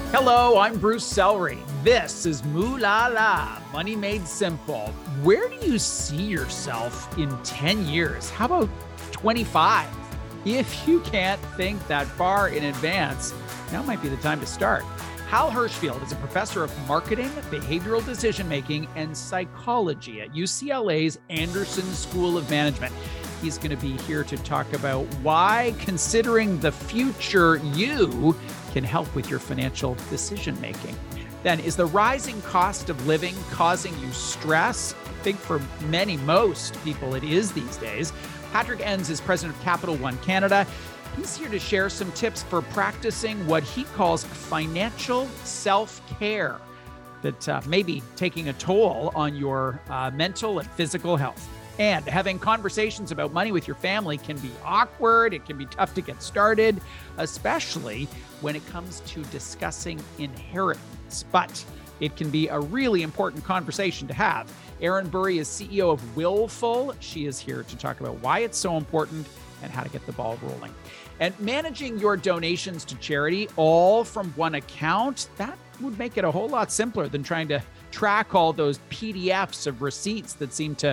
Hello, I'm Bruce Sellery. This is Moolah La, Money Made Simple. Where do you see yourself in 10 years? How about 25? If you can't think that far in advance, now might be the time to start. Hal Hershfield is a professor of marketing, behavioral decision-making, and psychology at UCLA's Anderson School of Management. He's going to be here to talk about why considering the future you can help with your financial decision-making. Then, is the rising cost of living causing you stress? I think for most people it is these days. Patrick Enns is president of Capital One Canada. He's here to share some tips for practicing what he calls financial self-care that may be taking a toll on your mental and physical health. And having conversations about money with your family can be awkward. It can be tough to get started, especially when it comes to discussing inheritance. But it can be a really important conversation to have. Erin Burry is CEO of Willful. She is here to talk about why it's so important and how to get the ball rolling. And managing your donations to charity all from one account, that would make it a whole lot simpler than trying to track all those PDFs of receipts that seem to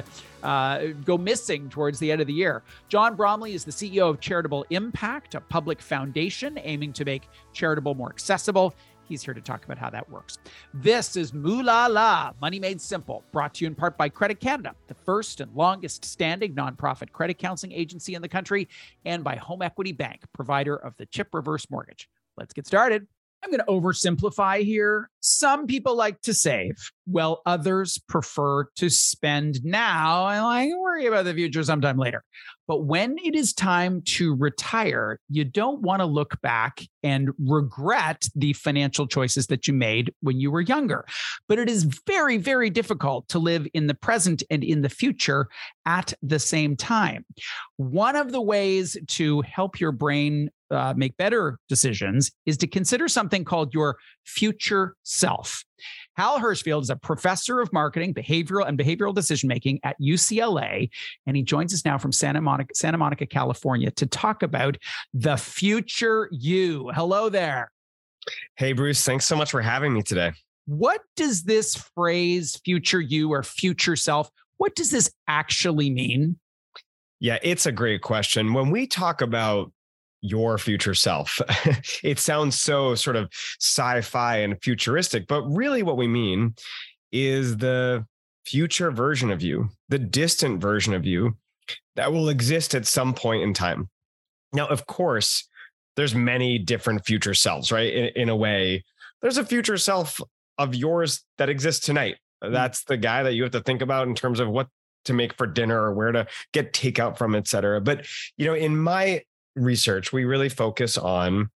go missing towards the end of the year. John Bromley is the CEO of Charitable Impact, a public foundation aiming to make charitable more accessible. He's here to talk about how that works. This is Moolah La, Money Made Simple, brought to you in part by Credit Canada, the first and longest standing nonprofit credit counseling agency in the country, and by Home Equity Bank, provider of the CHIP reverse mortgage. Let's get started. I'm going to oversimplify here. Some people like to save, while others prefer to spend now and like worry about the future sometime later. But when it is time to retire, you don't want to look back and regret the financial choices that you made when you were younger. But it is very, very difficult to live in the present and in the future at the same time. One of the ways to help your brain make better decisions is to consider something called your future self. Hal Hershfield is a professor of marketing, behavioral decision-making at UCLA, and he joins us now from Santa Monica, California, to talk about the future you. Hello there. Hey, Bruce. Thanks so much for having me today. What does this phrase, future you or future self, what does this actually mean? Yeah, it's a great question. When we talk about your future self, it sounds so sort of sci-fi and futuristic, but really what we mean is the future version of you, the distant version of you that will exist at some point in time. Now, of course, there's many different future selves, right? In a way, there's a future self of yours that exists tonight. That's the guy that you have to think about in terms of what to make for dinner or where to get takeout from, et cetera. But, in my research, we really focus on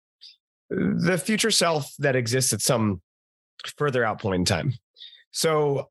the future self that exists at some further out point in time. So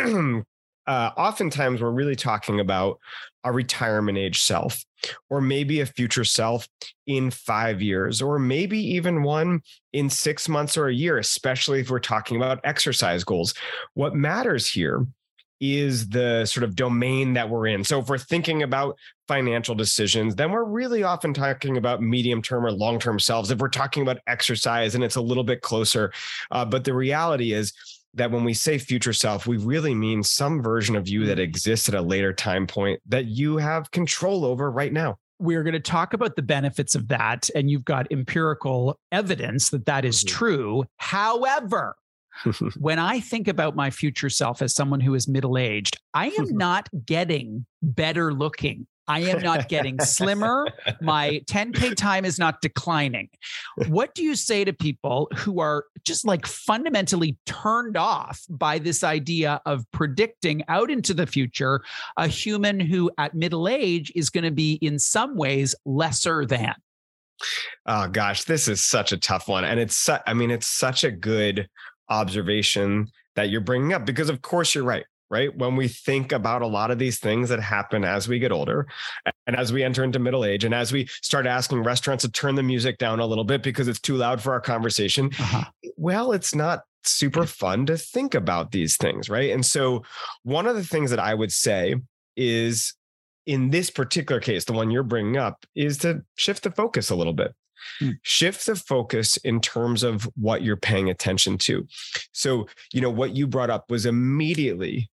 oftentimes we're really talking about a retirement age self, or maybe a future self in 5 years, or maybe even one in 6 months or a year, especially if we're talking about exercise goals. What matters here is the sort of domain that we're in. So if we're thinking about financial decisions, then we're really often talking about medium-term or long-term selves. If we're talking about exercise, and it's a little bit closer. But the reality is that when we say future self, we really mean some version of you that exists at a later time point that you have control over right now. We're going to talk about the benefits of that, and you've got empirical evidence that that is true. However, when I think about my future self as someone who is middle-aged, I am not getting better looking. I am not getting slimmer. My 10K time is not declining. What do you say to people who are just like fundamentally turned off by this idea of predicting out into the future a human who at middle age is going to be in some ways lesser than? Oh gosh, this is such a tough one. And it's such a good observation that you're bringing up, because of course you're right? When we think about a lot of these things that happen as we get older and as we enter into middle age, and as we start asking restaurants to turn the music down a little bit because it's too loud for our conversation, well, it's not super fun to think about these things, right? And so one of the things that I would say is, in this particular case, the one you're bringing up, is to shift the focus a little bit. Shift the focus in terms of what you're paying attention to. So, what you brought up was immediately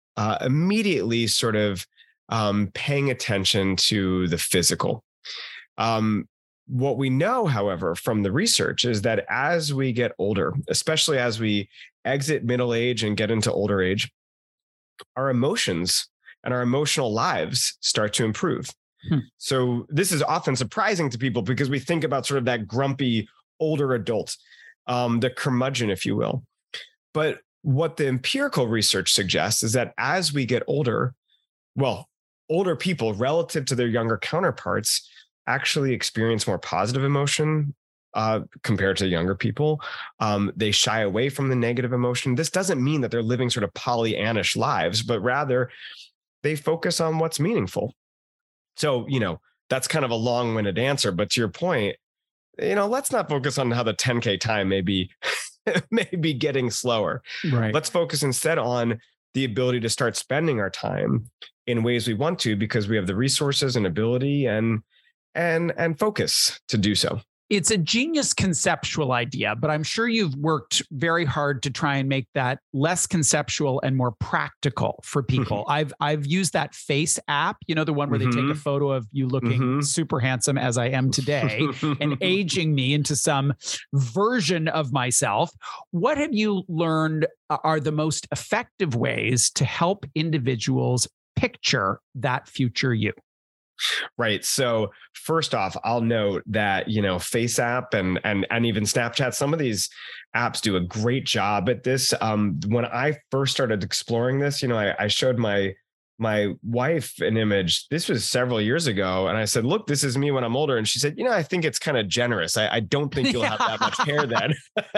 sort of paying attention to the physical. What we know, however, from the research is that as we get older, especially as we exit middle age and get into older age, our emotions and our emotional lives start to improve. So this is often surprising to people because we think about sort of that grumpy older adult, the curmudgeon, if you will. But what the empirical research suggests is that as we get older, older people relative to their younger counterparts actually experience more positive emotion compared to younger people. They shy away from the negative emotion. This doesn't mean that they're living sort of Pollyannish lives, but rather they focus on what's meaningful. So, that's kind of a long-winded answer, but to your point, let's not focus on how the 10K time may be getting slower. Right. Let's focus instead on the ability to start spending our time in ways we want to, because we have the resources and ability and focus to do so. It's a genius conceptual idea, but I'm sure you've worked very hard to try and make that less conceptual and more practical for people. I've used that Face app, the one where they take a photo of you looking super handsome as I am today and aging me into some version of myself. What have you learned are the most effective ways to help individuals picture that future you? Right. So first off, I'll note that, Face app and even Snapchat, some of these apps do a great job at this. When I first started exploring this, I showed my wife an image. This was several years ago. And I said, look, this is me when I'm older. And she said, I think it's kind of generous. I don't think you'll have that much hair then.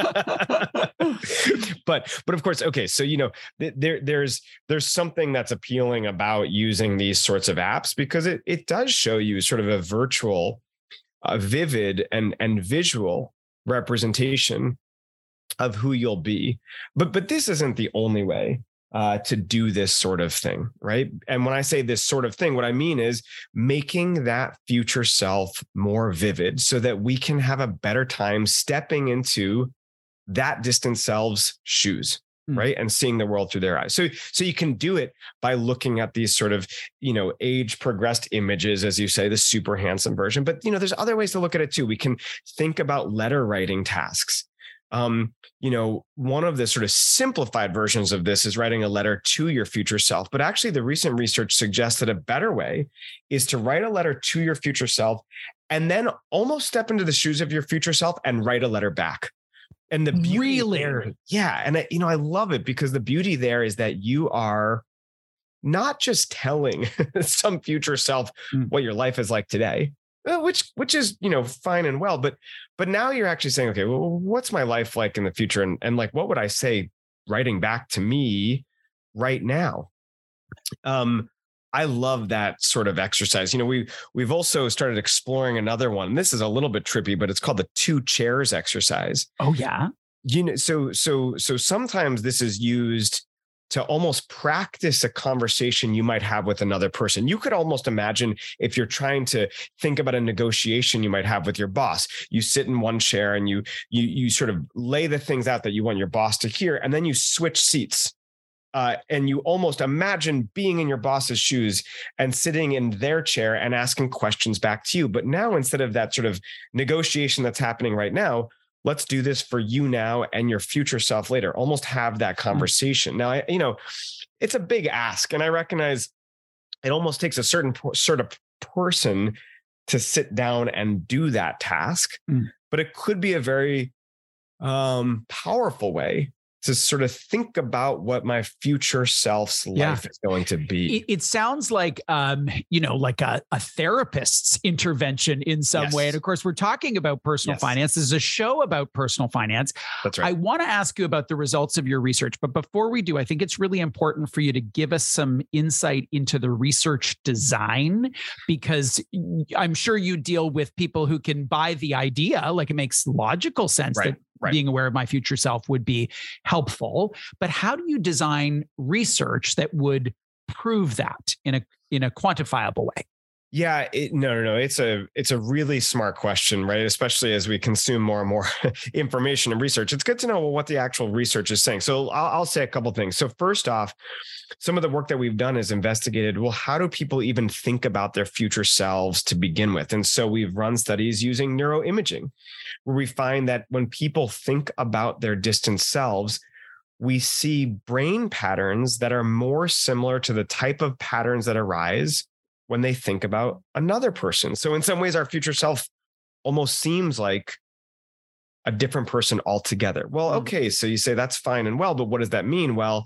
But of course, okay. So, there's something that's appealing about using these sorts of apps because it does show you sort of a virtual, vivid and visual representation of who you'll be. But this isn't the only way to do this sort of thing, right? And when I say this sort of thing, what I mean is making that future self more vivid so that we can have a better time stepping into that distant self's shoes, right? And seeing the world through their eyes. So you can do it by looking at these sort of, age progressed images, as you say, the super handsome version. But, there's other ways to look at it too. We can think about letter writing tasks. One of the sort of simplified versions of this is writing a letter to your future self. But actually, the recent research suggests that a better way is to write a letter to your future self and then almost step into the shoes of your future self and write a letter back. And the beauty there, and I love it because the beauty there is that you are not just telling some future self what your life is like today, which is, fine and well, but now you're actually saying, okay, well, what's my life like in the future? And like, what would I say writing back to me right now? I love that sort of exercise. We've also started exploring another one. This is a little bit trippy, but it's called the 2 chairs exercise. Oh yeah. So sometimes this is used to almost practice a conversation you might have with another person. You could almost imagine if you're trying to think about a negotiation you might have with your boss. You sit in one chair and you sort of lay the things out that you want your boss to hear, and then you switch seats. And you almost imagine being in your boss's shoes and sitting in their chair and asking questions back to you. But now, instead of that sort of negotiation that's happening right now, let's do this for you now and your future self later. Almost have that conversation. Now, it's a big ask, and I recognize it almost takes a certain sort of person to sit down and do that task, but it could be a very powerful way to sort of think about what my future self's life is going to be. It sounds like, like a therapist's intervention in some way. And of course, we're talking about personal finance. This is a show about personal finance. That's right. I want to ask you about the results of your research. But before we do, I think it's really important for you to give us some insight into the research design, because I'm sure you deal with people who can buy the idea. Like, it makes logical sense that being aware of my future self would be helpful. But how do you design research that would prove that in a quantifiable way? Yeah, no. It's a really smart question, right? Especially as we consume more and more information and research. It's good to know what the actual research is saying. So I'll say a couple of things. So first off, some of the work that we've done is investigated, well, how do people even think about their future selves to begin with? And so we've run studies using neuroimaging, where we find that when people think about their distant selves, we see brain patterns that are more similar to the type of patterns that arise when they think about another person. So in some ways, our future self almost seems like a different person altogether. Well, okay, so you say that's fine and well, but what does that mean? Well,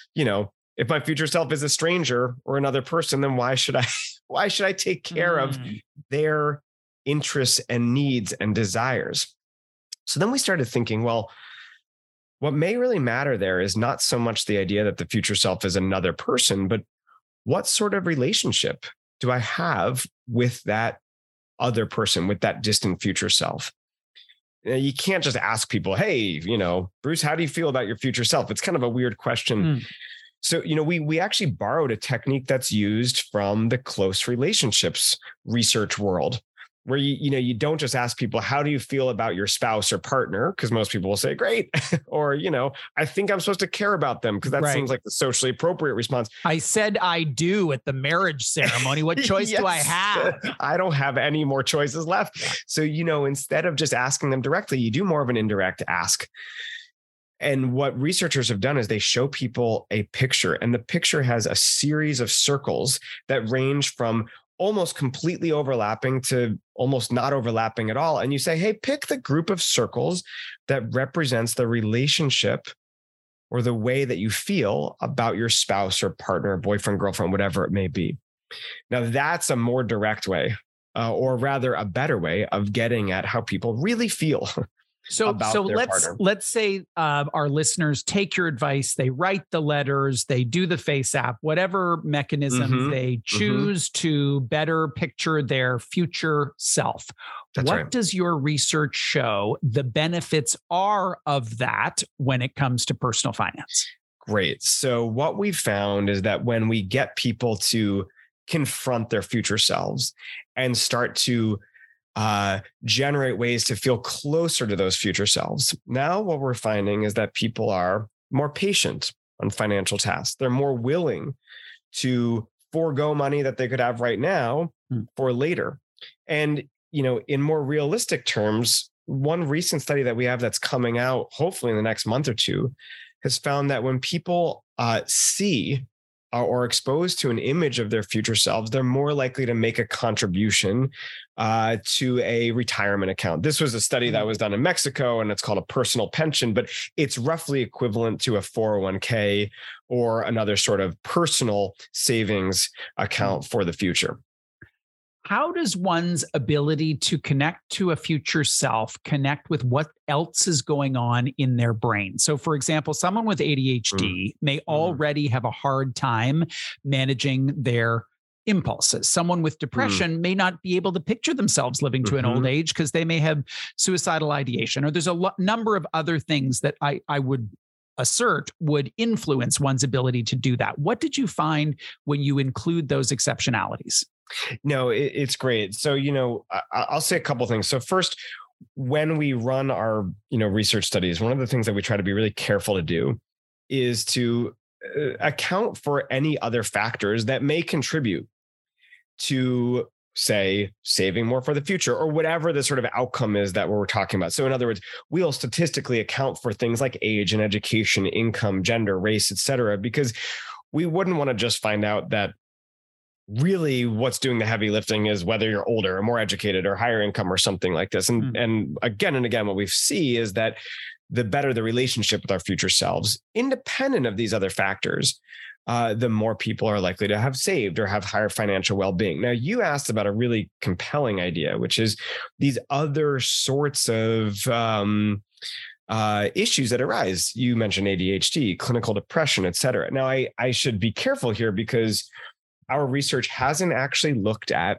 if my future self is a stranger or another person, then why should I take care of their interests and needs and desires? So then we started thinking, well, what may really matter there is not so much the idea that the future self is another person, but what sort of relationship do I have with that other person, with that distant future self? You can't just ask people, hey, Bruce, how do you feel about your future self? It's kind of a weird question. So, we actually borrowed a technique that's used from the close relationships research world, where you don't just ask people, how do you feel about your spouse or partner? Because most people will say, great. Or, I think I'm supposed to care about them, because that seems like the socially appropriate response. I said I do at the marriage ceremony. What choice do I have? I don't have any more choices left. So, instead of just asking them directly, you do more of an indirect ask. And what researchers have done is they show people a picture, and the picture has a series of circles that range from almost completely overlapping to almost not overlapping at all. And you say, hey, pick the group of circles that represents the relationship or the way that you feel about your spouse or partner, boyfriend, girlfriend, whatever it may be. Now, that's a more direct way, or rather a better way of getting at how people really feel. So let's say our listeners take your advice. They write the letters, they do the face app, whatever mechanisms they choose to better picture their future self. What does your research show the benefits are of that when it comes to personal finance? Great. So what we found is that when we get people to confront their future selves and start to generate ways to feel closer to those future selves. Now, what we're finding is that people are more patient on financial tasks. They're more willing to forego money that they could have right now for later. And, in more realistic terms, one recent study that we have that's coming out, hopefully in the next month or two, has found that when people see or exposed to an image of their future selves, they're more likely to make a contribution to a retirement account. This was a study that was done in Mexico, and it's called a personal pension, but it's roughly equivalent to a 401k or another sort of personal savings account for the future. How does one's ability to connect to a future self connect with what else is going on in their brain? So, for example, someone with ADHD may already have a hard time managing their impulses. Someone with depression may not be able to picture themselves living to an old age because they may have suicidal ideation, or there's a number of other things that I would assert would influence one's ability to do that. What did you find when you include those exceptionalities? No, it's great. So, I'll say a couple of things. So first, when we run our, research studies, one of the things that we try to be really careful to do is to account for any other factors that may contribute to, say, saving more for the future, or whatever the sort of outcome is that we're talking about. So in other words, we'll statistically account for things like age and education, income, gender, race, et cetera, because we wouldn't want to just find out that really what's doing the heavy lifting is whether you're older or more educated or higher income or something like this. And again and again, what we see is that the better the relationship with our future selves, independent of these other factors, the more people are likely to have saved or have higher financial well-being. Now, you asked about a really compelling idea, which is these other sorts of issues that arise. You mentioned ADHD, clinical depression, et cetera. Now, I should be careful here because our research hasn't actually looked at,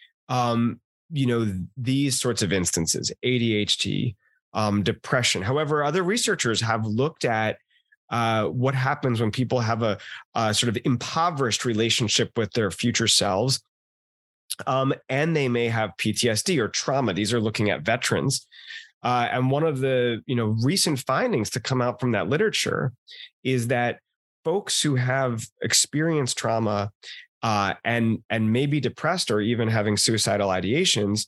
these sorts of instances, ADHD, depression. However, other researchers have looked at what happens when people have a sort of impoverished relationship with their future selves And they may have PTSD or trauma. These are looking at veterans. And one of the recent findings to come out from that literature is that folks who have experienced trauma and may be depressed or even having suicidal ideations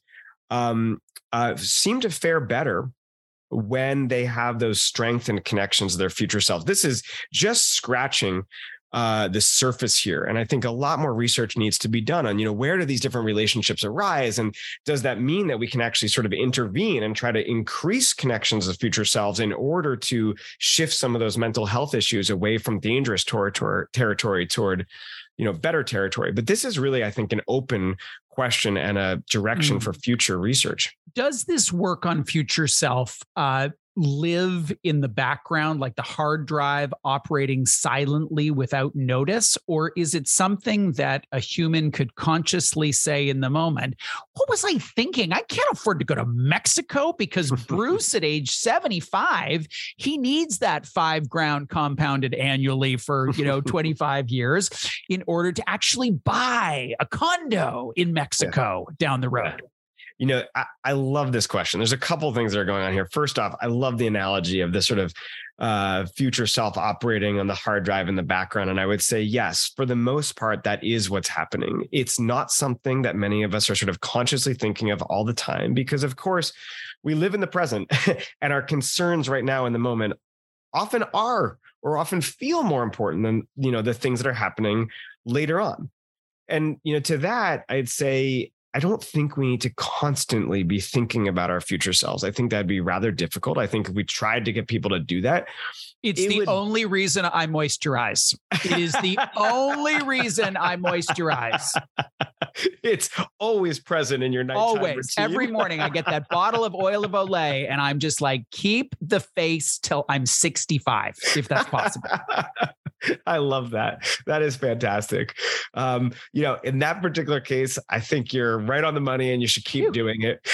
seem to fare better when they have those strengthened connections to their future self. This is just scratching the surface here. And I think a lot more research needs to be done on, where do these different relationships arise? And does that mean that we can actually sort of intervene and try to increase connections of future selves in order to shift some of those mental health issues away from dangerous territory toward, better territory? But this is really, I think, an open question and a direction for future research. Does this work on future self live in the background, like the hard drive operating silently without notice? Or is it something that a human could consciously say in the moment, what was I thinking? I can't afford to go to Mexico because Bruce at age 75, he needs that 5 ground compounded annually for, 25 years in order to actually buy a condo in Mexico down the road. I love this question. There's a couple of things that are going on here. First off, I love the analogy of this sort of future self operating on the hard drive in the background. And I would say, yes, for the most part, that is what's happening. It's not something that many of us are sort of consciously thinking of all the time, because of course we live in the present and our concerns right now in the moment often are, or often feel more important than, the things that are happening later on. And, to that, I'd say, I don't think we need to constantly be thinking about our future selves. I think that'd be rather difficult. I think if we tried to get people to do that, it's the only reason I moisturize. It is the only reason I moisturize. It's always present in your nighttime always routine. Every morning I get that bottle of oil of Olay and I'm just like, keep the face till I'm 65, if that's possible. I love that. That is fantastic. In that particular case, I think you're right on the money and you should keep doing it.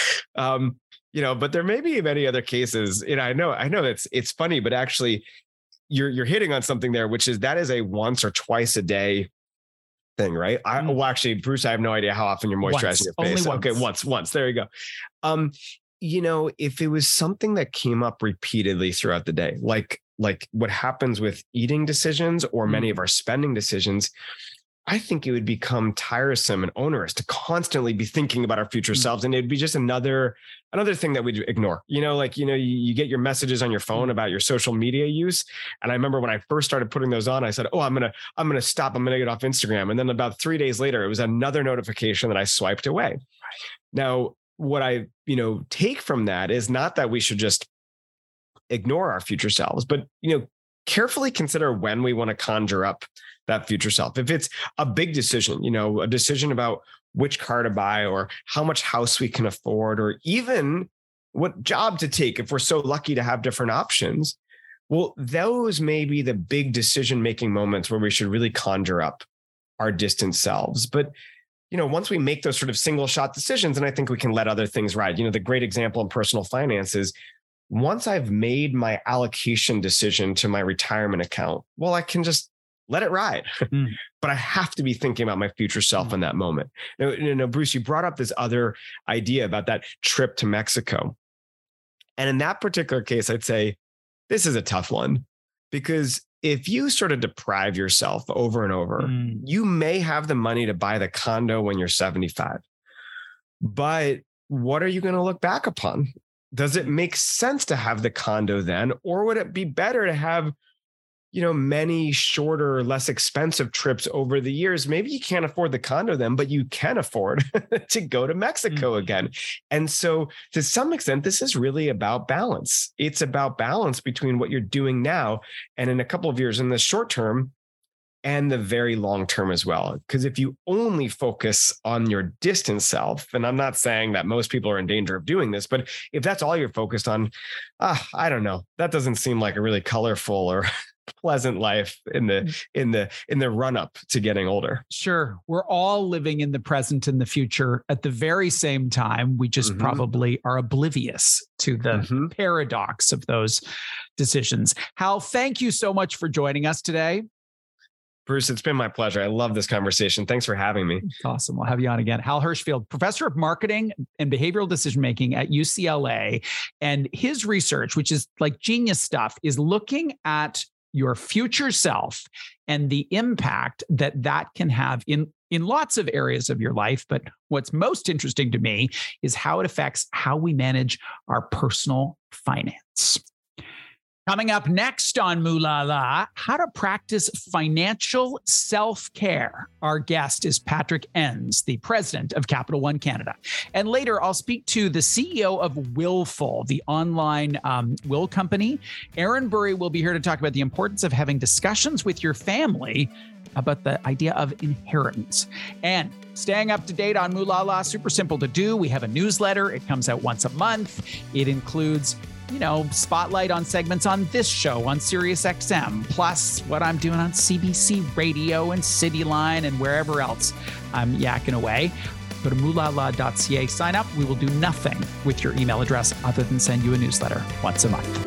But there may be many other cases. I know it's funny, but actually you're hitting on something there, which is that is a once or twice a day thing, right? Actually, Bruce, I have no idea how often you're moisturizing your face. Okay, once. There you go. If it was something that came up repeatedly throughout the day, like what happens with eating decisions or many of our spending decisions, I think it would become tiresome and onerous to constantly be thinking about our future selves. And it'd be just another thing that we'd ignore. You get your messages on your phone about your social media use. And I remember when I first started putting those on, I said, I'm going to stop. I'm going to get off Instagram. And then about 3 days later, it was another notification that I swiped away. Now, what I, take from that is not that we should just ignore our future selves, but, carefully consider when we want to conjure up that future self. If it's a big decision, a decision about which car to buy or how much house we can afford, or even what job to take, if we're so lucky to have different options, well, those may be the big decision-making moments where we should really conjure up our distant selves. But once we make those sort of single shot decisions, and I think we can let other things ride. The great example in personal finance is once I've made my allocation decision to my retirement account, well, I can just let it ride. But I have to be thinking about my future self in that moment. Now, Bruce, you brought up this other idea about that trip to Mexico. And in that particular case, I'd say this is a tough one, because if you sort of deprive yourself over and over, you may have the money to buy the condo when you're 75. But what are you going to look back upon? Does it make sense to have the condo then? Or would it be better to have, many shorter, less expensive trips over the years? Maybe you can't afford the condo then, but you can afford to go to Mexico again. And so to some extent, this is really about balance. It's about balance between what you're doing now and in a couple of years in the short term and the very long term as well. Because if you only focus on your distant self, and I'm not saying that most people are in danger of doing this, but if that's all you're focused on, I don't know, that doesn't seem like a really colorful or pleasant life in the run up to getting older. Sure. We're all living in the present and the future at the very same time. We just probably are oblivious to the paradox of those decisions. Hal, thank you so much for joining us today. Bruce, it's been my pleasure. I love this conversation. Thanks for having me. It's awesome. We'll have you on again. Hal Hershfield, professor of marketing and behavioral decision-making at UCLA. And his research, which is like genius stuff, is looking at your future self and the impact that that can have in lots of areas of your life. But what's most interesting to me is how it affects how we manage our personal finance. Coming up next on Moolah La, how to practice financial self-care. Our guest is Patrick Enns, the president of Capital One Canada. And later, I'll speak to the CEO of Willful, the online will company. Aaron Burry will be here to talk about the importance of having discussions with your family about the idea of inheritance. And staying up to date on Moolah La, super simple to do. We have a newsletter. It comes out once a month. It includes spotlight on segments on this show on SiriusXM, plus what I'm doing on CBC Radio and Cityline and wherever else I'm yakking away. Go to moolahla.ca, sign up. We will do nothing with your email address other than send you a newsletter once a month.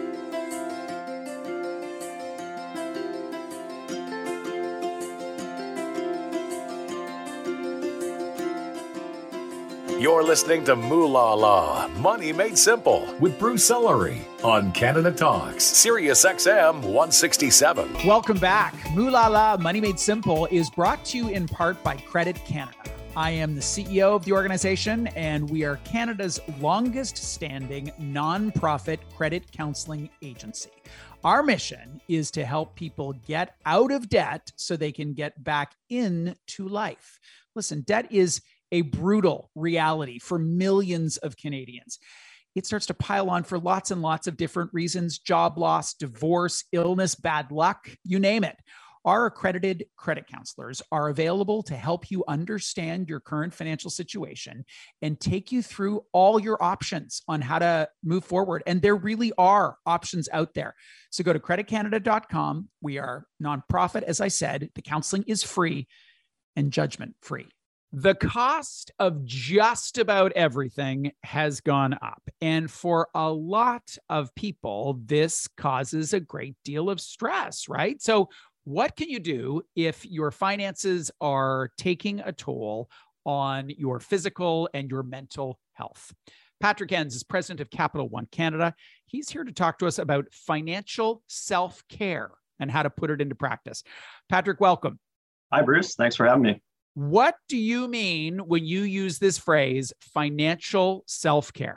You're listening to Moolah La, Money Made Simple, with Bruce Ellery on Canada Talks, SiriusXM 167. Welcome back. Moolah La, Money Made Simple is brought to you in part by Credit Canada. I am the CEO of the organization, and we are Canada's longest standing nonprofit credit counseling agency. Our mission is to help people get out of debt so they can get back into life. Listen, debt is a brutal reality for millions of Canadians. It starts to pile on for lots and lots of different reasons: job loss, divorce, illness, bad luck, you name it. Our accredited credit counselors are available to help you understand your current financial situation and take you through all your options on how to move forward. And there really are options out there. So go to creditcanada.com. We are nonprofit, as I said. The counseling is free and judgment free. The cost of just about everything has gone up. And for a lot of people, this causes a great deal of stress, right? So what can you do if your finances are taking a toll on your physical and your mental health? Patrick Enns is president of Capital One Canada. He's here to talk to us about financial self-care and how to put it into practice. Patrick, welcome. Hi, Bruce. Thanks for having me. What do you mean when you use this phrase, financial self-care?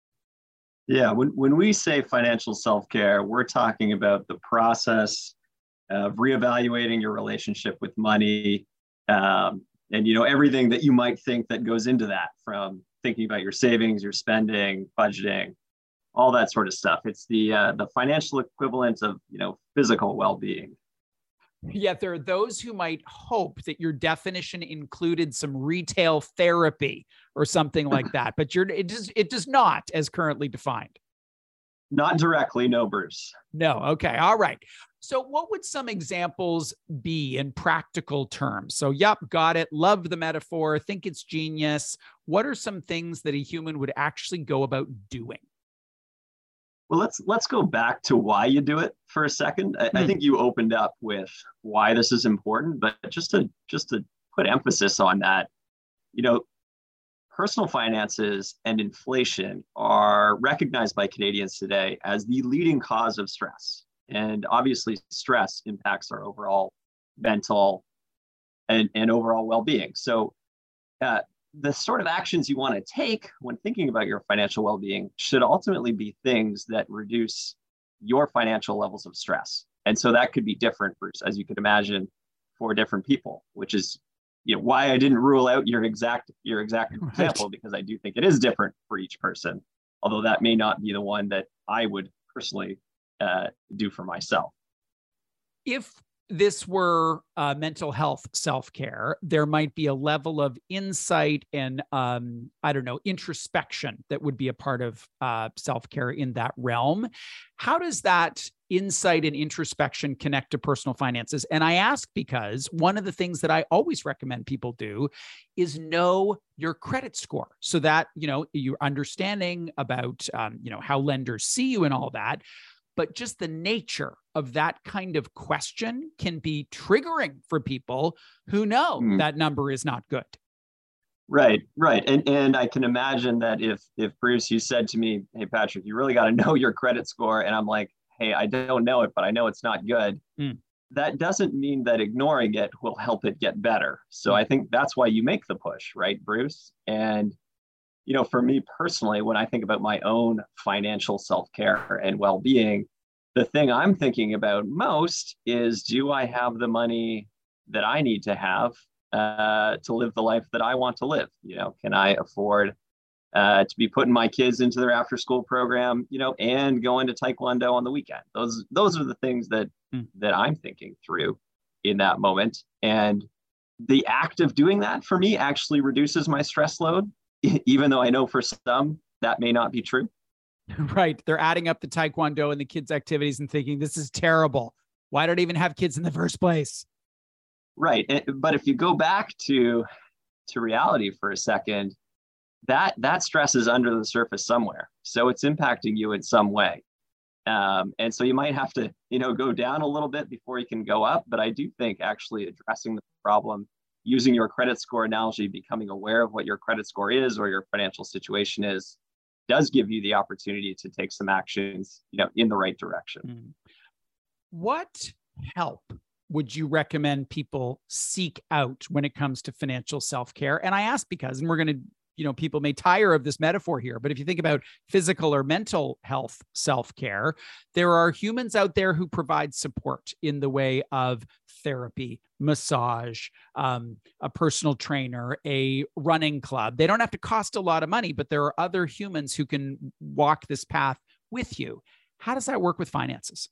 Yeah, when we say financial self-care, we're talking about the process of reevaluating your relationship with money, and everything that you might think that goes into that, from thinking about your savings, your spending, budgeting, all that sort of stuff. It's the financial equivalent of physical well-being. Yet there are those who might hope that your definition included some retail therapy or something like that, but it does not, as currently defined. Not directly, no, Bruce. No. Okay. All right. So what would some examples be in practical terms? So, yep, got it. Love the metaphor. Think it's genius. What are some things that a human would actually go about doing? Well, let's go back to why you do it for a second. I think you opened up with why this is important, but just to put emphasis on that, personal finances and inflation are recognized by Canadians today as the leading cause of stress. And obviously, stress impacts our overall mental and overall well-being. So the sort of actions you want to take when thinking about your financial well-being should ultimately be things that reduce your financial levels of stress. And so that could be different, Bruce, as you could imagine, for different people, which is why I didn't rule out your exact example, because I do think it is different for each person, although that may not be the one that I would personally do for myself. If this were mental health self-care, there might be a level of insight and, introspection that would be a part of self-care in that realm. How does that insight and introspection connect to personal finances? And I ask because one of the things that I always recommend people do is know your credit score, so that, you're understanding about, how lenders see you and all that. but just the nature of that kind of question can be triggering for people who know that number is not good. Right. And I can imagine that if Bruce, you said to me, hey, Patrick, you really got to know your credit score. And I'm like, hey, I don't know it, but I know it's not good. That doesn't mean that ignoring it will help it get better. So I think that's why you make the push, right, Bruce? And, for me personally, when I think about my own financial self-care and well-being, the thing I'm thinking about most is, do I have the money that I need to have to live the life that I want to live? Can I afford to be putting my kids into their after-school program, and going to Taekwondo on the weekend? Those are the things that I'm thinking through in that moment. And the act of doing that for me actually reduces my stress load, even though I know for some that may not be true. Right. They're adding up the Taekwondo and the kids' activities and thinking, this is terrible. Why did I even have kids in the first place? Right. But if you go back to reality for a second, that stress is under the surface somewhere. So it's impacting you in some way. And so you might have to, go down a little bit before you can go up. But I do think actually addressing the problem, using your credit score analogy, becoming aware of what your credit score is or your financial situation is, does give you the opportunity to take some actions, in the right direction. What help would you recommend people seek out when it comes to financial self-care? And I ask because, and we're going to, people may tire of this metaphor here, but if you think about physical or mental health self-care, there are humans out there who provide support in the way of therapy, massage, a personal trainer, a running club. They don't have to cost a lot of money, but there are other humans who can walk this path with you. How does that work with finances?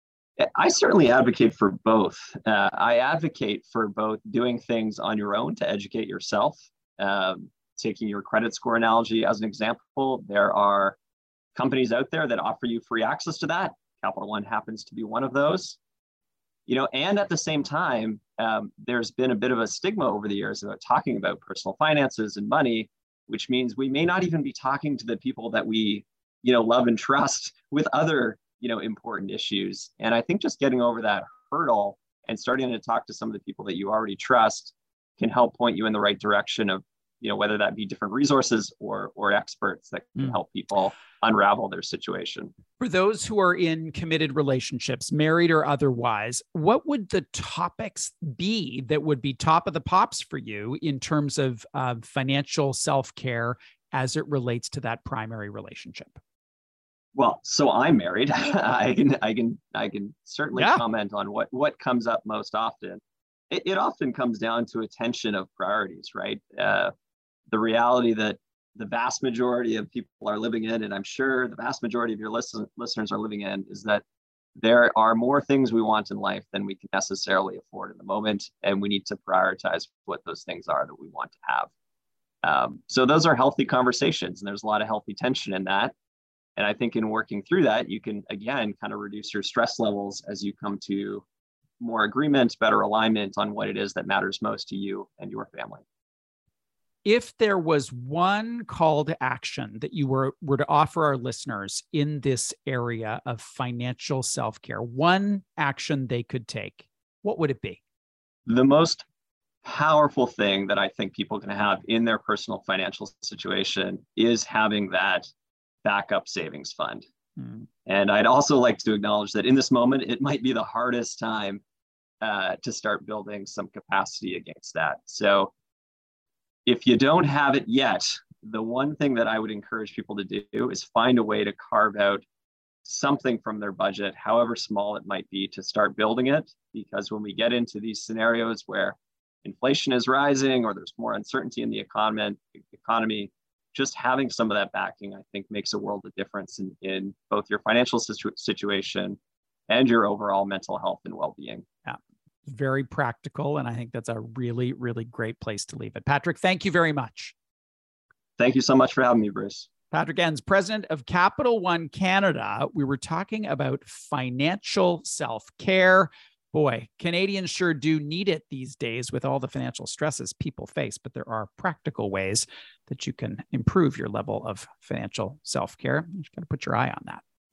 I certainly advocate for both. I advocate for both doing things on your own to educate yourself. Taking your credit score analogy as an example, there are companies out there that offer you free access to that. Capital One happens to be one of those. And at the same time, there's been a bit of a stigma over the years about talking about personal finances and money, which means we may not even be talking to the people that we, love and trust with other, important issues. And I think just getting over that hurdle and starting to talk to some of the people that you already trust can help point you in the right direction of, whether that be different resources or experts that can help people unravel their situation. For those who are in committed relationships, married or otherwise, what would the topics be that would be top of the pops for you in terms of financial self-care as it relates to that primary relationship? Well, so I'm married. I can certainly comment on what comes up most often. It often comes down to a tension of priorities, right? The reality that the vast majority of people are living in, and I'm sure the vast majority of your listeners are living in, is that there are more things we want in life than we can necessarily afford in the moment. And we need to prioritize what those things are that we want to have. So those are healthy conversations, and there's a lot of healthy tension in that. And I think in working through that, you can, again, kind of reduce your stress levels as you come to more agreement, better alignment on what it is that matters most to you and your family. If there was one call to action that you were to offer our listeners in this area of financial self-care, one action they could take, what would it be? The most powerful thing that I think people can have in their personal financial situation is having that backup savings fund. And I'd also like to acknowledge that in this moment, it might be the hardest time to start building some capacity against that. So if you don't have it yet, the one thing that I would encourage people to do is find a way to carve out something from their budget, however small it might be, to start building it. Because when we get into these scenarios where inflation is rising or there's more uncertainty in the economy, just having some of that backing, I think, makes a world of difference in both your financial situation and your overall mental health and well-being. Yeah. Very practical. And I think that's a really, really great place to leave it. Patrick, thank you very much. Thank you so much for having me, Bruce. Patrick Enns, president of Capital One Canada. We were talking about financial self-care. Boy, Canadians sure do need it these days with all the financial stresses people face, but there are practical ways that you can improve your level of financial self-care. You just got to put your eye on that.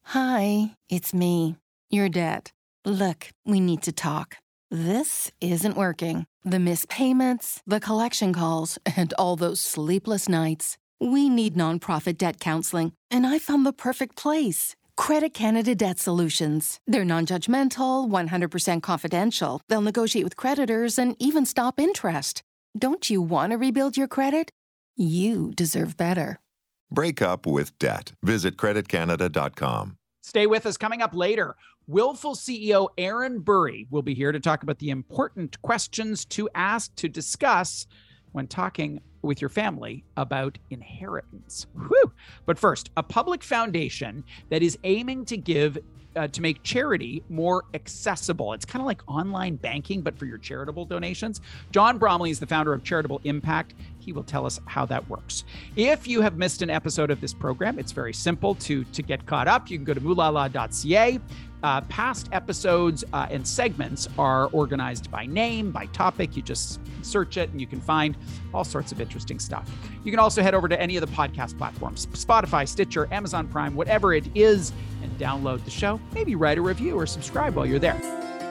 Hi, it's me, your dad. Look, we need to talk. This isn't working. The missed payments, the collection calls, and all those sleepless nights. We need nonprofit debt counseling, and I found the perfect place. Credit Canada Debt Solutions. They're non-judgmental, 100% confidential. They'll negotiate with creditors and even stop interest. Don't you want to rebuild your credit? You deserve better. Break up with debt. Visit creditcanada.com. Stay with us. Coming up later, Willful CEO Aaron Burry will be here to talk about the important questions to ask, to discuss when talking with your family about inheritance. Whew. But first, a public foundation that is aiming to give to make charity more accessible. It's kind of like online banking, but for your charitable donations. John Bromley is the founder of Charitable Impact. He will tell us how that works. If you have missed an episode of this program, it's very simple to get caught up. You can go to moolala.ca. Past episodes and segments are organized by name, by topic. You just search it and you can find all sorts of interesting stuff. You can also head over to any of the podcast platforms, Spotify, Stitcher, Amazon Prime, whatever it is, and download the show. Maybe write a review or subscribe while you're there.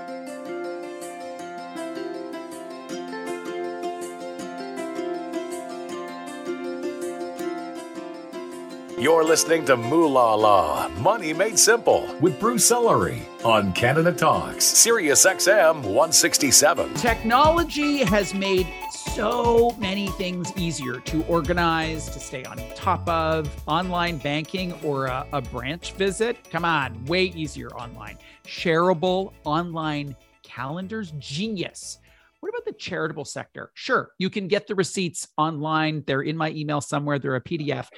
You're listening to Moolah La, Money Made Simple with Bruce Ellery on Canada Talks, Sirius XM 167. Technology has made so many things easier to organize, to stay on top of. Online banking or a branch visit, come on, way easier online. Shareable online calendars, genius. What about the charitable sector? Sure, you can get the receipts online. They're in my email somewhere. They're a PDF.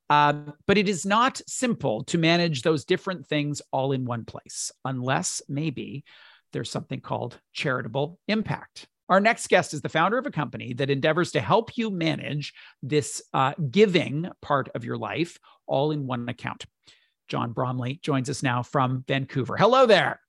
But it is not simple to manage those different things all in one place, unless maybe there's something called Charitable Impact. Our next guest is the founder of a company that endeavors to help you manage this giving part of your life all in one account. John Bromley joins us now from Vancouver. Hello there.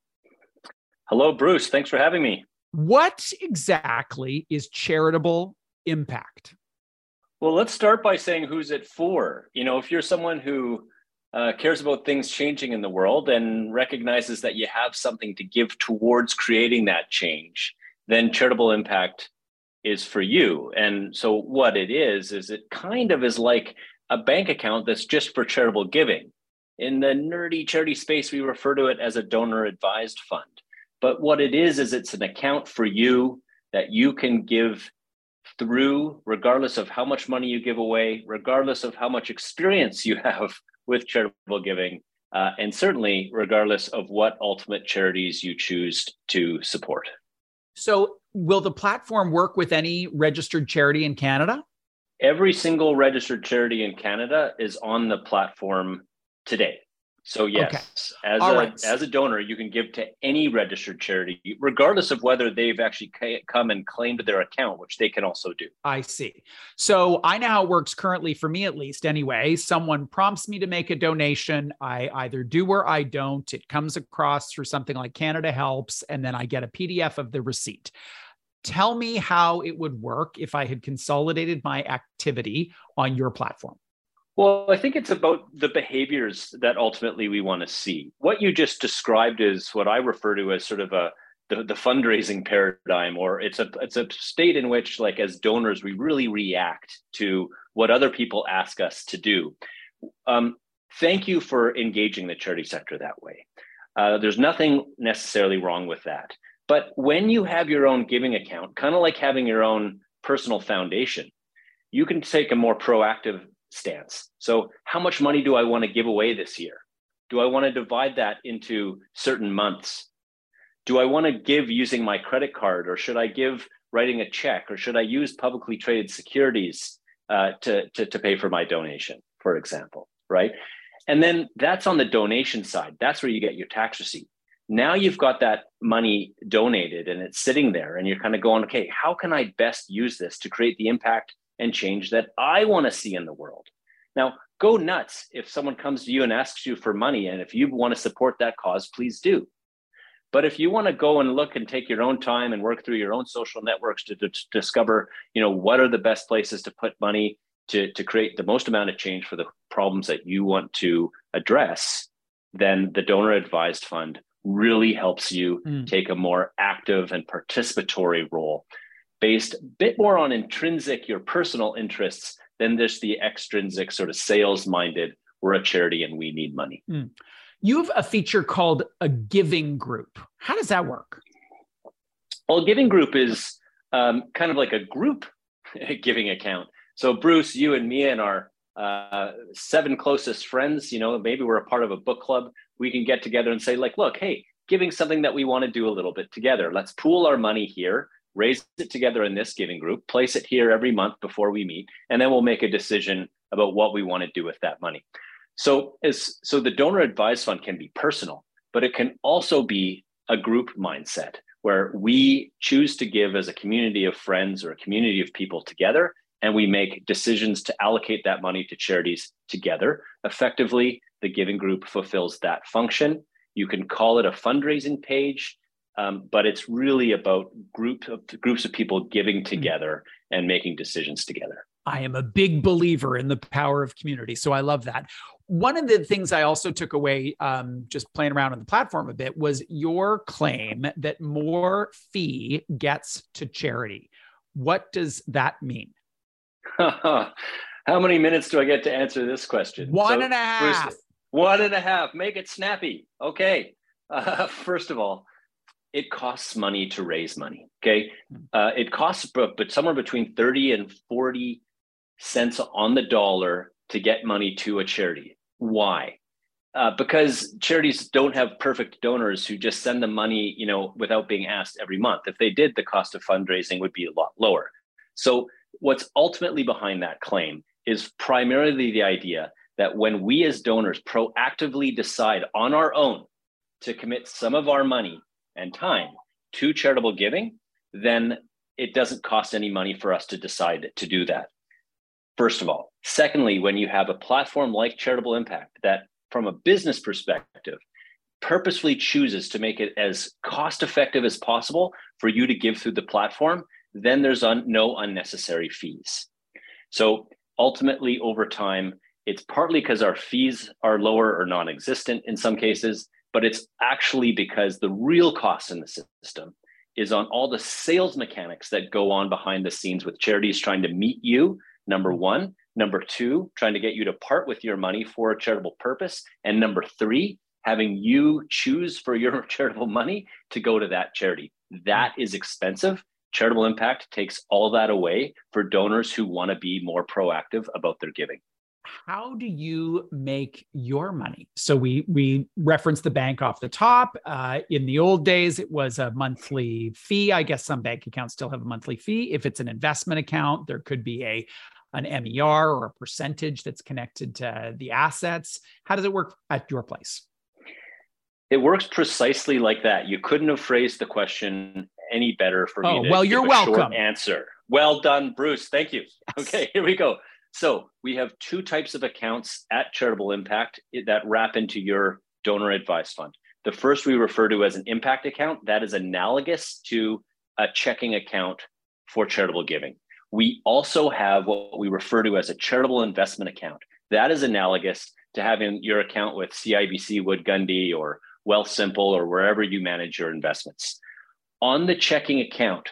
Hello, Bruce. Thanks for having me. What exactly is Charitable Impact? Well, let's start by saying who's it for. You know, if you're someone who cares about things changing in the world and recognizes that you have something to give towards creating that change, then Charitable Impact is for you. And so what it is it kind of is like a bank account that's just for charitable giving. In the nerdy charity space, we refer to it as a donor advised fund. But what it is it's an account for you that you can give through, regardless of how much money you give away, regardless of how much experience you have with charitable giving, and certainly regardless of what ultimate charities you choose to support. So will the platform work with any registered charity in Canada? Every single registered charity in Canada is on the platform today. So yes, okay. As a donor, you can give to any registered charity, regardless of whether they've actually come and claimed their account, which they can also do. I see. So I know how it works currently, for me at least anyway. Someone prompts me to make a donation. I either do or I don't. It comes across through something like Canada Helps, and then I get a PDF of the receipt. Tell me how it would work if I had consolidated my activity on your platform. Well, I think it's about the behaviors that ultimately we want to see. What you just described is what I refer to as sort of the fundraising paradigm, or it's a state in which, like, as donors, we really react to what other people ask us to do. Thank you for engaging the charity sector that way. There's nothing necessarily wrong with that. But when you have your own giving account, kind of like having your own personal foundation, you can take a more proactive stance. So how much money do I want to give away this year? Do I want to divide that into certain months? Do I want to give using my credit card, or should I give writing a check, or should I use publicly traded securities to pay for my donation, for example, right? And then that's on the donation side. That's where you get your tax receipt. Now you've got that money donated and it's sitting there and you're kind of going, okay, how can I best use this to create the impact and change that I want to see in the world? Now, go nuts if someone comes to you and asks you for money, and if you want to support that cause, please do. But if you want to go and look and take your own time and work through your own social networks to discover, what are the best places to put money to create the most amount of change for the problems that you want to address, then the donor advised fund really helps you take a more active and participatory role based a bit more on intrinsic, your personal interests, than just the extrinsic sort of sales minded, we're a charity and we need money. You have a feature called a giving group. How does that work? Well, a giving group is kind of like a group giving account. So Bruce, you and me and our 7 closest friends, maybe we're a part of a book club. We can get together and say like, look, hey, giving something that we want to do a little bit together. Let's pool our money here, raise it together in this giving group, place it here every month before we meet, and then we'll make a decision about what we want to do with that money. So the donor advised fund can be personal, but it can also be a group mindset where we choose to give as a community of friends or a community of people together, and we make decisions to allocate that money to charities together. Effectively, the giving group fulfills that function. You can call it a fundraising page, but it's really about groups of people giving together and making decisions together. I am a big believer in the power of community, so I love that. One of the things I also took away, just playing around on the platform a bit, was your claim that more fee gets to charity. What does that mean? How many minutes do I get to answer this question? One and a half. Bruce, 1.5. Make it snappy. Okay. First of all, it costs money to raise money. Okay. It costs but somewhere between 30 and 40 cents on the dollar to get money to a charity. Why? Because charities don't have perfect donors who just send them money, without being asked every month. If they did, the cost of fundraising would be a lot lower. So what's ultimately behind that claim is primarily the idea that when we as donors proactively decide on our own to commit some of our money and time to charitable giving, then it doesn't cost any money for us to decide to do that. First of all. Secondly, when you have a platform like Charitable Impact that, from a business perspective, purposefully chooses to make it as cost effective as possible for you to give through the platform, then there's no unnecessary fees. So ultimately, over time, it's partly because our fees are lower or non-existent in some cases, but it's actually because the real cost in the system is on all the sales mechanics that go on behind the scenes with charities trying to meet you, number one. Number two, trying to get you to part with your money for a charitable purpose. And number three, having you choose for your charitable money to go to that charity. That is expensive. Charitable Impact takes all that away for donors who want to be more proactive about their giving. How do you make your money? So we referenced the bank off the top. In the old days, it was a monthly fee. I guess some bank accounts still have a monthly fee. If it's an investment account, there could be an MER or a percentage that's connected to the assets. How does it work at your place? It works precisely like that. You couldn't have phrased the question any better for me to you're give a welcome. Short answer. Well done, Bruce. Thank you. Yes. Okay, here we go. So we have 2 types of accounts at Charitable Impact that wrap into your donor advised fund. The first we refer to as an impact account. That is analogous to a checking account for charitable giving. We also have what we refer to as a charitable investment account. That is analogous to having your account with CIBC Wood Gundy or Wealthsimple or wherever you manage your investments. On the checking account,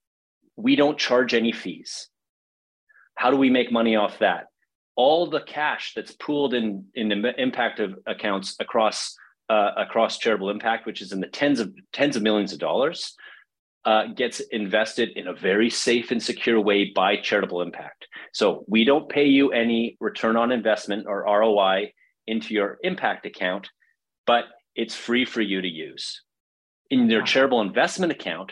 we don't charge any fees. How do we make money off that? All the cash that's pooled in the impact of accounts across Charitable Impact, which is in the tens of millions of dollars, gets invested in a very safe and secure way by Charitable Impact. So we don't pay you any return on investment or ROI into your impact account, but it's free for you to use. In your charitable investment account,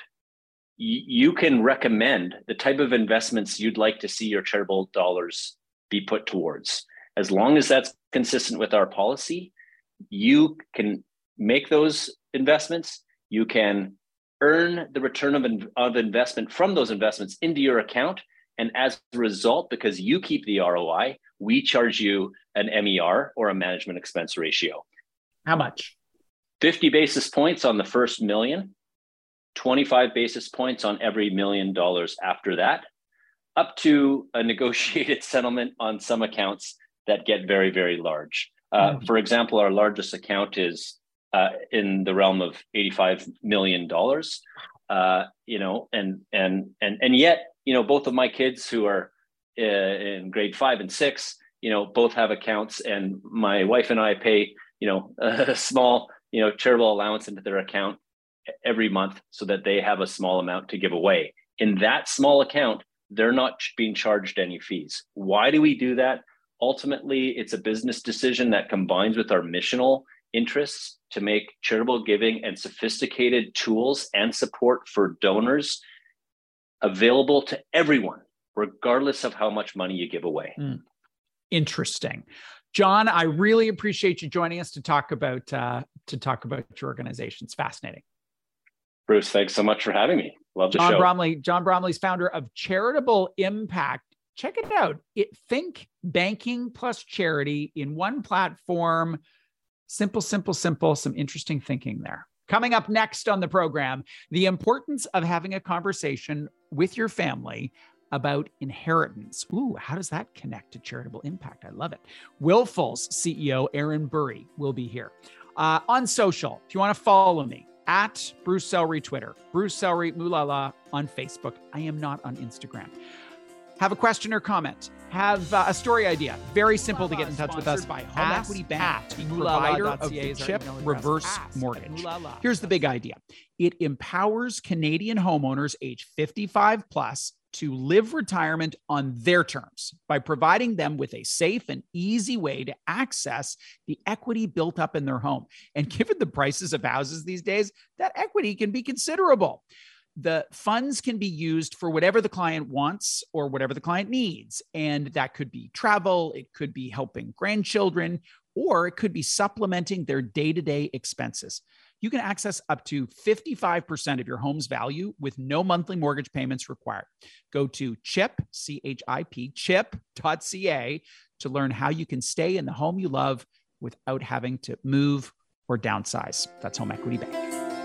you can recommend the type of investments you'd like to see your charitable dollars be put towards. As long as that's consistent with our policy, you can make those investments. You can earn the return of investment from those investments into your account. And as a result, because you keep the ROI, we charge you an MER or a management expense ratio. How much? 50 basis points on the first million, 25 basis points on every $1 million after that, up to a negotiated settlement on some accounts that get very, very large. For example, our largest account is in the realm of $85 million. And yet, both of my kids who are in grade 5 and 6, both have accounts, and my wife and I pay, a small, charitable allowance into their account every month so that they have a small amount to give away. In that small account, they're not being charged any fees. Why do we do that? Ultimately, it's a business decision that combines with our missional interests to make charitable giving and sophisticated tools and support for donors available to everyone, regardless of how much money you give away. Interesting. John, I really appreciate you joining us to talk about your organization. It's fascinating. Bruce, thanks so much for having me. Love the show. John Bromley's founder of Charitable Impact. Check it out. Think banking plus charity in one platform. Simple, some interesting thinking there. Coming up next on the program, the importance of having a conversation with your family about inheritance. Ooh, how does that connect to charitable impact? I love it. Willful's CEO, Aaron Burry, will be here. On social, if you want to follow me, at Bruce Sellery Twitter, Bruce Sellery Moolala on Facebook. I am not on Instagram. Have a question or comment. Have a story idea. Very simple to get in touch with us by Home Equity Bank, the provider of the CHIP reverse mortgage. Here's the big idea. It empowers Canadian homeowners age 55 plus to live retirement on their terms by providing them with a safe and easy way to access the equity built up in their home. And given the prices of houses these days, that equity can be considerable. The funds can be used for whatever the client wants or whatever the client needs. And that could be travel, it could be helping grandchildren, or it could be supplementing their day-to-day expenses. You can access up to 55% of your home's value with no monthly mortgage payments required. Go to CHIP, C-H-I-P, chip.ca to learn how you can stay in the home you love without having to move or downsize. That's Home Equity Bank.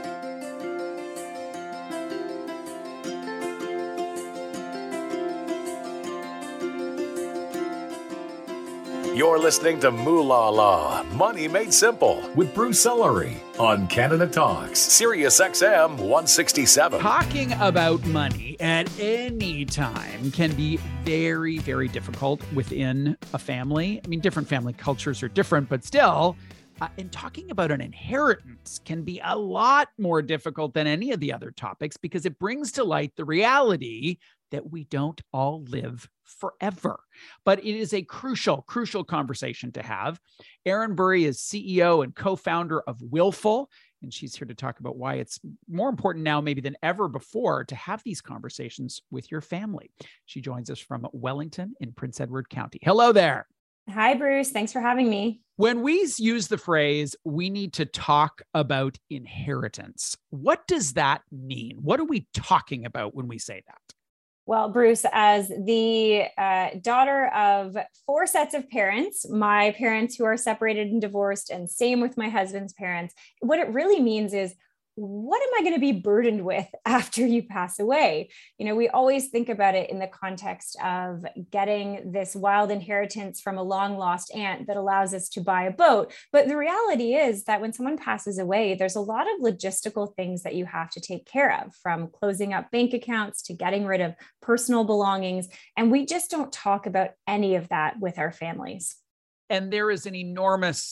You're listening to Moolala, Money Made Simple with Bruce Sellery on Canada Talks, Sirius XM 167. Talking about money at any time can be very, very difficult within a family. I mean, different family cultures are different, but still, and talking about an inheritance can be a lot more difficult than any of the other topics because it brings to light the reality that we don't all live forever. But it is a crucial conversation to have. Aaron Burry is CEO and co-founder of Willful, and she's here to talk about why it's more important now maybe than ever before to have these conversations with your family. She joins us from Wellington in Prince Edward County. Hello there. Hi, Bruce. Thanks for having me. When we use the phrase, we need to talk about inheritance, what does that mean? What are we talking about when we say that? Well, Bruce, as the daughter of 4 sets of parents, my parents who are separated and divorced, and same with my husband's parents, what it really means is, what am I going to be burdened with after you pass away? We always think about it in the context of getting this wild inheritance from a long lost aunt that allows us to buy a boat. But the reality is that when someone passes away, there's a lot of logistical things that you have to take care of, from closing up bank accounts to getting rid of personal belongings. And we just don't talk about any of that with our families. And there is an enormous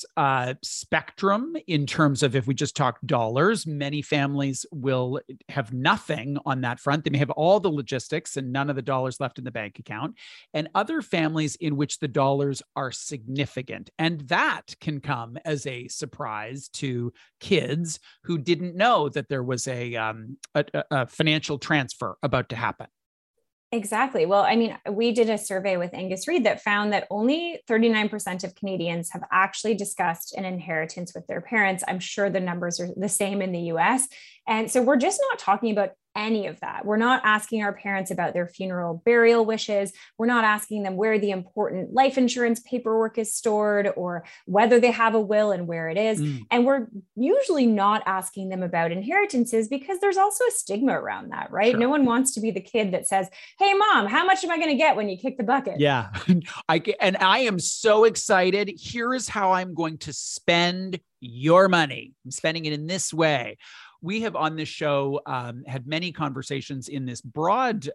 spectrum in terms of, if we just talk dollars, many families will have nothing on that front. They may have all the logistics and none of the dollars left in the bank account. And other families in which the dollars are significant. And that can come as a surprise to kids who didn't know that there was a financial transfer about to happen. Exactly. Well, I mean, we did a survey with Angus Reid that found that only 39% of Canadians have actually discussed an inheritance with their parents. I'm sure the numbers are the same in the US. And so we're just not talking about any of that. We're not asking our parents about their funeral burial wishes. We're not asking them where the important life insurance paperwork is stored or whether they have a will and where it is. And we're usually not asking them about inheritances because there's also a stigma around that, right? Sure. No one wants to be the kid that says, hey, mom, how much am I going to get when you kick the bucket? Yeah. And I am so excited. Here is how I'm going to spend your money. I'm spending it in this way. We have on this show had many conversations in this broad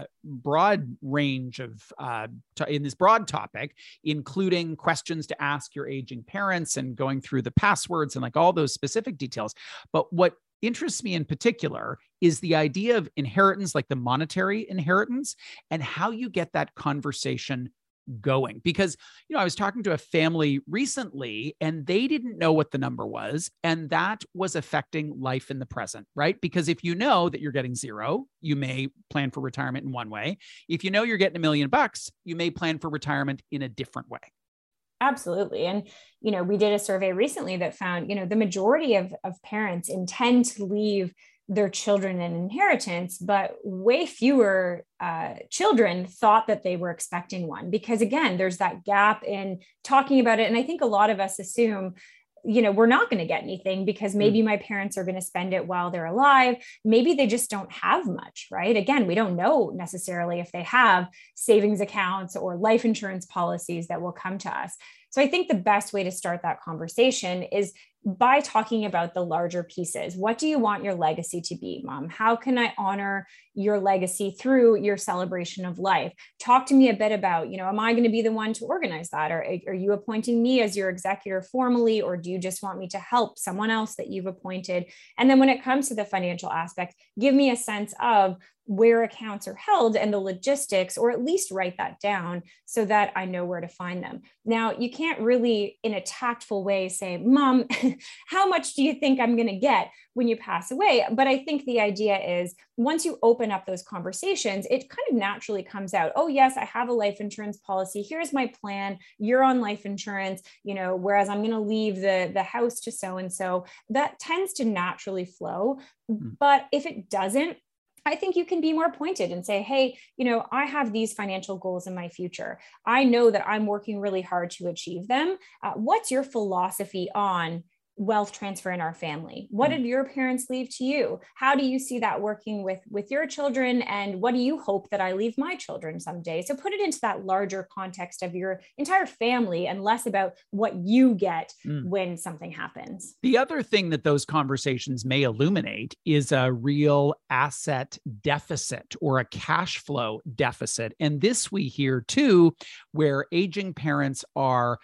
range of, in this broad topic, including questions to ask your aging parents and going through the passwords and like all those specific details. But what interests me in particular is the idea of inheritance, like the monetary inheritance, and how you get that conversation going. Because, I was talking to a family recently and they didn't know what the number was. And that was affecting life in the present, right? Because if you know that you're getting zero, you may plan for retirement in one way. If you know you're getting $1 million, you may plan for retirement in a different way. Absolutely. And, we did a survey recently that found, the majority of parents intend to leave their children an inheritance, but way fewer children thought that they were expecting one, because again, there's that gap in talking about it. And I think a lot of us assume, we're not going to get anything because maybe my parents are going to spend it while they're alive. Maybe they just don't have much, right? Again, we don't know necessarily if they have savings accounts or life insurance policies that will come to us. So I think the best way to start that conversation is by talking about the larger pieces. What do you want your legacy to be, Mom? How can I honor your legacy through your celebration of life? Talk to me a bit about, am I going to be the one to organize that? Or are you appointing me as your executor formally, or do you just want me to help someone else that you've appointed? And then when it comes to the financial aspect, give me a sense of where accounts are held and the logistics, or at least write that down so that I know where to find them. Now, you can't really, in a tactful way, say, Mom, how much do you think I'm going to get when you pass away? But I think the idea is once you open up those conversations, it kind of naturally comes out, oh, yes, I have a life insurance policy. Here's my plan. You're on life insurance, whereas I'm going to leave the house to so-and-so. That tends to naturally flow. But if it doesn't, I think you can be more pointed and say, hey, I have these financial goals in my future. I know that I'm working really hard to achieve them. What's your philosophy on wealth transfer in our family? What did your parents leave to you? How do you see that working with your children? And what do you hope that I leave my children someday? So put it into that larger context of your entire family and less about what you get when something happens. The other thing that those conversations may illuminate is a real asset deficit or a cash flow deficit. And this we hear too, where aging parents are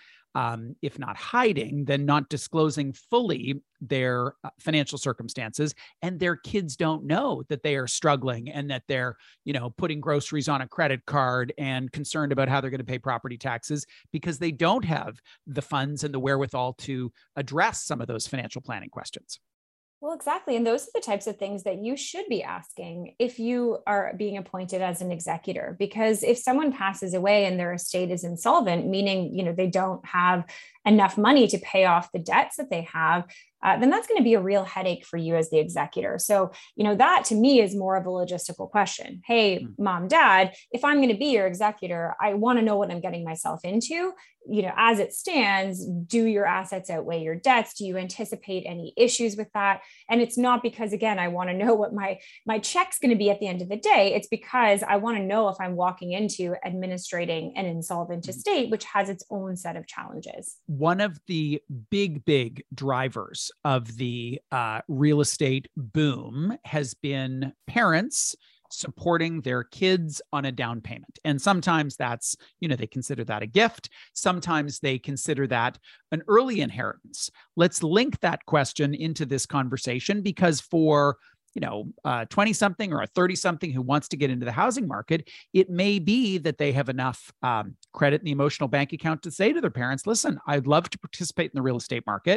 if not hiding, then not disclosing fully their financial circumstances, and their kids don't know that they are struggling and that they're, putting groceries on a credit card and concerned about how they're going to pay property taxes because they don't have the funds and the wherewithal to address some of those financial planning questions. Well, exactly. And those are the types of things that you should be asking if you are being appointed as an executor, because if someone passes away and their estate is insolvent, meaning, they don't have enough money to pay off the debts that they have, then that's going to be a real headache for you as the executor. So, that to me is more of a logistical question. Hey, Mom, Dad, if I'm going to be your executor, I want to know what I'm getting myself into. As it stands, do your assets outweigh your debts? Do you anticipate any issues with that? And it's not because, again, I want to know what my check's going to be at the end of the day. It's because I want to know if I'm walking into administrating an insolvent estate, which has its own set of challenges. One of the big drivers of the real estate boom has been parents supporting their kids on a down payment. And sometimes that's, they consider that a gift. Sometimes they consider that an early inheritance. Let's link that question into this conversation because for a 20-something or a 30-something who wants to get into the housing market, it may be that they have enough credit in the emotional bank account to say to their parents, listen, I'd love to participate in the real estate market.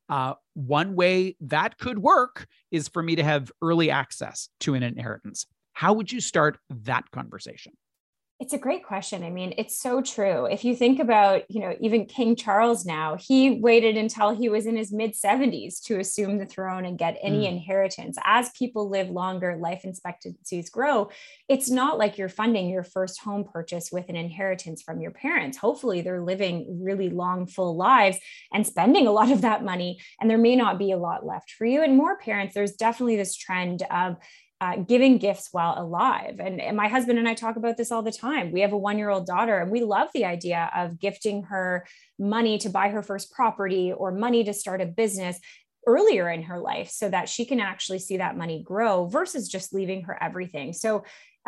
One way that could work is for me to have early access to an inheritance. How would you start that conversation? It's a great question. I mean, it's so true. If you think about, even King Charles now, he waited until he was in his mid 70s to assume the throne and get any inheritance. As people live longer, life expectancies grow. It's not like you're funding your first home purchase with an inheritance from your parents. Hopefully they're living really long, full lives and spending a lot of that money, and there may not be a lot left for you. And more parents, there's definitely this trend of giving gifts while alive. And my husband and I talk about this all the time. We have a 1-year-old daughter, and we love the idea of gifting her money to buy her first property or money to start a business earlier in her life so that she can actually see that money grow versus just leaving her everything. So,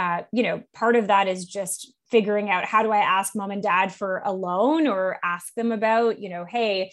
part of that is just figuring out, how do I ask mom and dad for a loan, or ask them about, hey,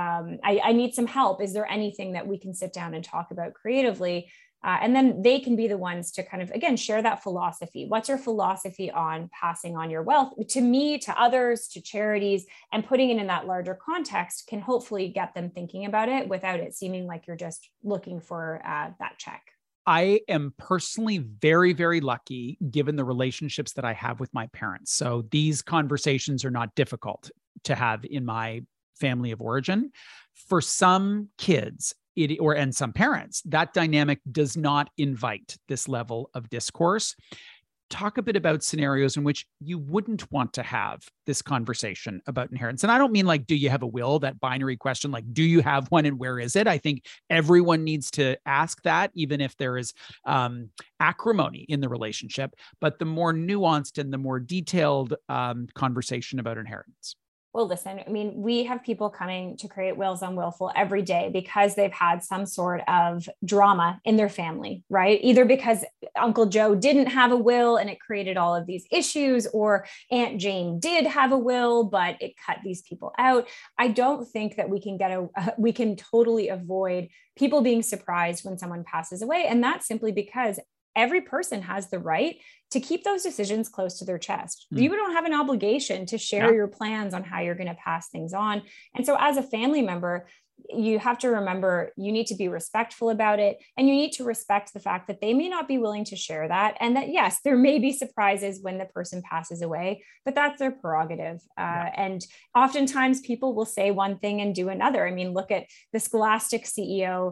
I need some help. Is there anything that we can sit down and talk about creatively? And then they can be the ones to kind of, again, share that philosophy. What's your philosophy on passing on your wealth to me, to others, to charities, and putting it in that larger context can hopefully get them thinking about it without it seeming like you're just looking for that check. I am personally very, very lucky given the relationships that I have with my parents. So these conversations are not difficult to have in my family of origin. For some kids, and some parents, that dynamic does not invite this level of discourse. Talk a bit about scenarios in which you wouldn't want to have this conversation about inheritance. And I don't mean like, do you have a will, that binary question, like, do you have one and where is it? I think everyone needs to ask that, even if there is acrimony in the relationship, but the more nuanced and the more detailed conversation about inheritance. Well, listen, I mean, we have people coming to create wills on Willful every day because they've had some sort of drama in their family, right? Either because Uncle Joe didn't have a will and it created all of these issues, or Aunt Jane did have a will, but it cut these people out. I don't think that we can totally avoid people being surprised when someone passes away. And that's simply because every person has the right to keep those decisions close to their chest. You don't have an obligation to share your plans on how you're going to pass things on. And so as a family member, you have to remember you need to be respectful about it. And you need to respect the fact that they may not be willing to share that. And that, yes, there may be surprises when the person passes away, but that's their prerogative. And oftentimes people will say one thing and do another. I mean, look at the Scholastic CEO,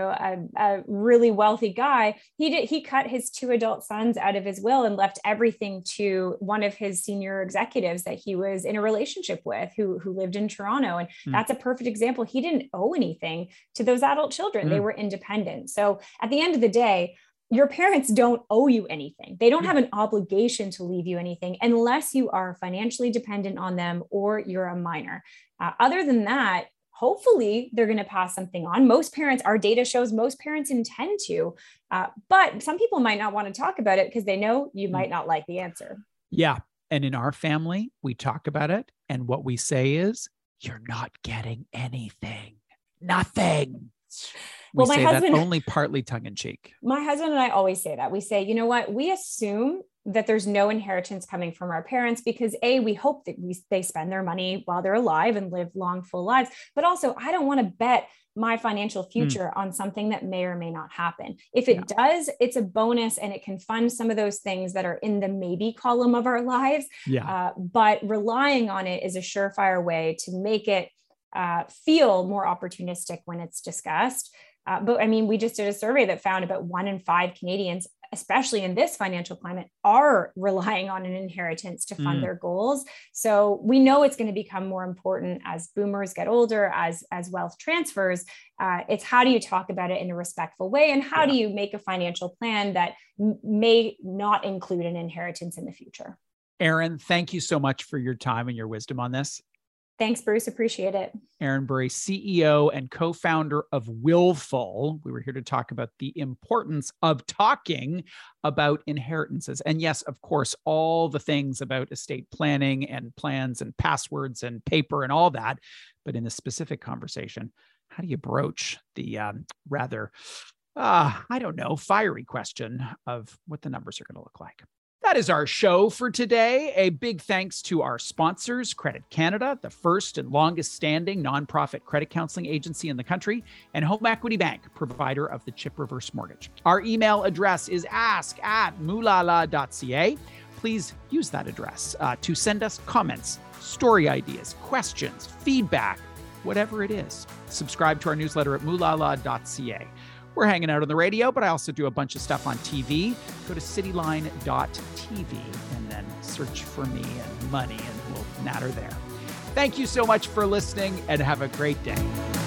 a really wealthy guy. He cut his 2 adult sons out of his will and left everything to one of his senior executives that he was in a relationship with, who lived in Toronto. And that's a perfect example. He didn't owe anything to those adult children. They were independent. So at the end of the day, your parents don't owe you anything. They don't have an obligation to leave you anything unless you are financially dependent on them or you're a minor. Other than that, hopefully they're going to pass something on. Most parents, our data shows most parents intend to, but some people might not want to talk about it because they know you might not like the answer. Yeah. And in our family, we talk about it. And what we say is, you're not getting anything. Nothing. We say that only partly tongue in cheek. My husband and I always say that. We say, you know what? We assume that there's no inheritance coming from our parents because we hope that they spend their money while they're alive and live long, full lives. But also, I don't want to bet my financial future on something that may or may not happen. If it does, it's a bonus and it can fund some of those things that are in the maybe column of our lives. But relying on it is a surefire way to make it feel more opportunistic when it's discussed. But I mean, we just did a survey that found about 1 in 5 Canadians, especially in this financial climate, are relying on an inheritance to fund their goals. So we know it's going to become more important as boomers get older, as wealth transfers. It's how do you talk about it in a respectful way? And how do you make a financial plan that may not include an inheritance in the future? Erin, thank you so much for your time and your wisdom on this. Thanks, Bruce. Appreciate it. Erin Burry, CEO and co-founder of Willful. We were here to talk about the importance of talking about inheritances. And yes, of course, all the things about estate planning and plans and passwords and paper and all that. But in this specific conversation, how do you broach the rather, fiery question of what the numbers are going to look like? That is our show for today. A big thanks to our sponsors, Credit Canada, the first and longest standing nonprofit credit counseling agency in the country, and Home Equity Bank, provider of the Chip Reverse Mortgage. Our email address is ask@moolala.ca. please use that address to send us comments, story ideas, questions, feedback, whatever it is. Subscribe to our newsletter at moolala.ca. We're hanging out on the radio, but I also do a bunch of stuff on TV. Go to cityline.tv and then search for me and money, and we'll natter there. Thank you so much for listening, and have a great day.